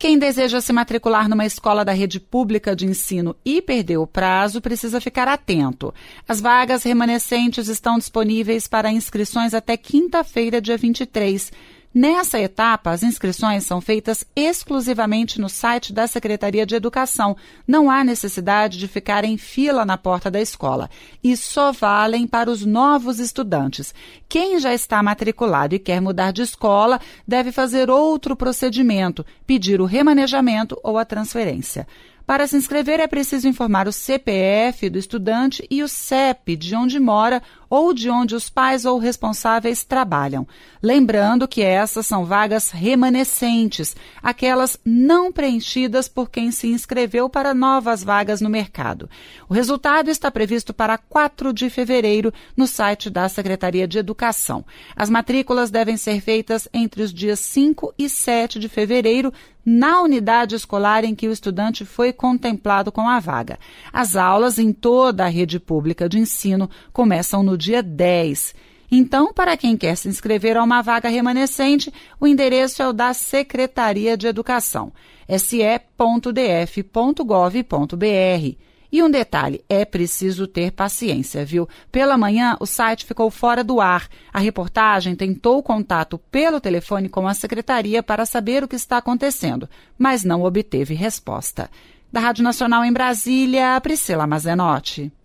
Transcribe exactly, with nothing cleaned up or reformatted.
Quem deseja se matricular numa escola da rede pública de ensino e perdeu o prazo precisa ficar atento. As vagas remanescentes estão disponíveis para inscrições até quinta-feira, dia vinte e três. Nessa etapa, as inscrições são feitas exclusivamente no site da Secretaria de Educação. Não há necessidade de ficar em fila na porta da escola. E só valem para os novos estudantes. Quem já está matriculado e quer mudar de escola deve fazer outro procedimento, pedir o remanejamento ou a transferência. Para se inscrever é preciso informar o C P F do estudante e o C E P de onde mora ou de onde os pais ou responsáveis trabalham. Lembrando que essas são vagas remanescentes, aquelas não preenchidas por quem se inscreveu para novas vagas no mercado. O resultado está previsto para quatro de fevereiro no site da Secretaria de Educação. As matrículas devem ser feitas entre os dias cinco e sete de fevereiro, na unidade escolar em que o estudante foi contemplado com a vaga. As aulas em toda a rede pública de ensino começam no dia dez. Então, para quem quer se inscrever a uma vaga remanescente, o endereço é o da Secretaria de Educação, s e ponto d f ponto gov ponto b r. E um detalhe, é preciso ter paciência, viu? Pela manhã, o site ficou fora do ar. A reportagem tentou contato pelo telefone com a secretaria para saber o que está acontecendo, mas não obteve resposta. Da Rádio Nacional em Brasília, Priscila Mazenotti.